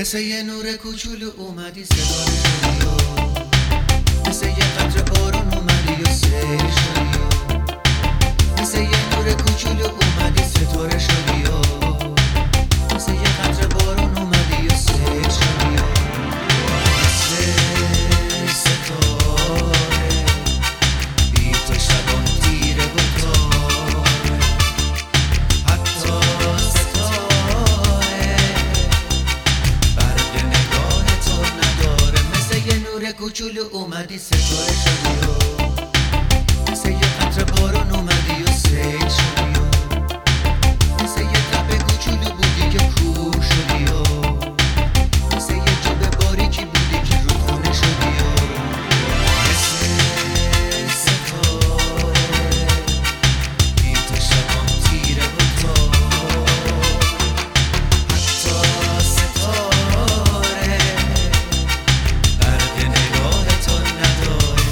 مثل یه نور کوچولو اومدی ستاره شدی و مثل یه قطره بارون اومدی و سیل شدی و مثل یه نور کوچولو اومدی ستاره شدی و مثل یه قطره بارون اومدی و سیل شدی و مثل ستاره بی تو شبان تیره و تاره حتی ستاره برق نگاه تو نداره مثل یه نور کوچولو اومدی ستاره شدی و مثل یه قطره بارون اومدی و سیل شدی و مثل یه تپه کوچولو بودی که کوه شدی و مثل یه جوب باریکی بودی که رودخونه شدی و مثل ستاره بی تو شبان تیره و تاره حتی ستاره برق نگاه تو نداره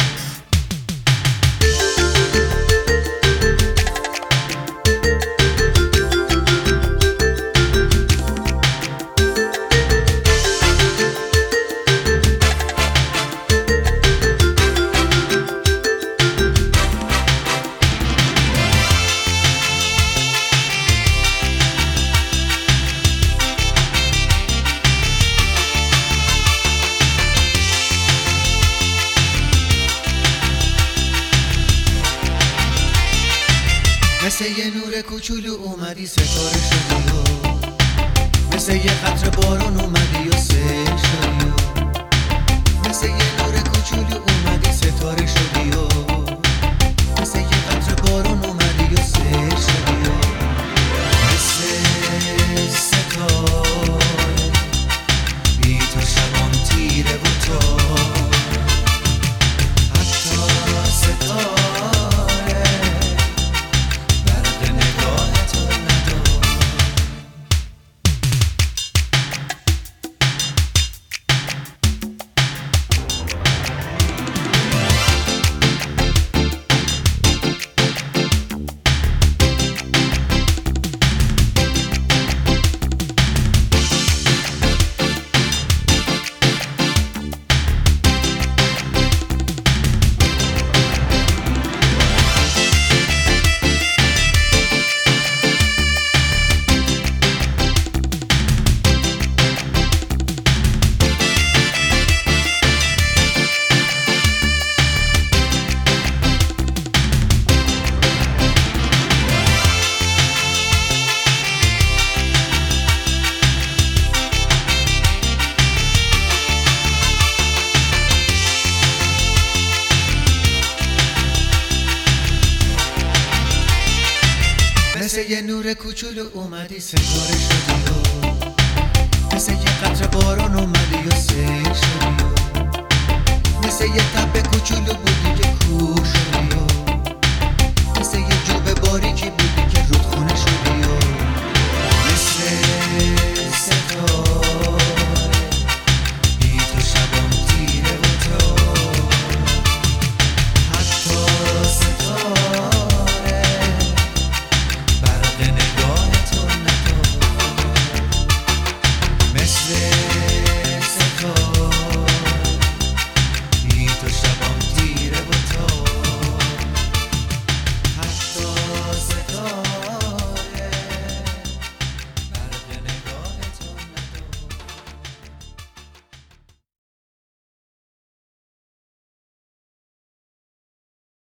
مثل یه نور کوچولو اومدی ستاره شدی و مثل یه قطره بارون اومدی و سیل شدی و مثل یه نور کوچولو اومدی ستاره شدی و مثل یه قطره بارون اومدی و سیل شدی و مثل ستاره بی تو شبان تیره و تاره حتی ستاره مثل یه نور کوچولو اومدی ستاره شدی و مثل یه قطره بارون اومدی و سیل شدی و مثل یه تپه کوچولو بودی که کوه شدی و مثل یه جوب باریکی بودی که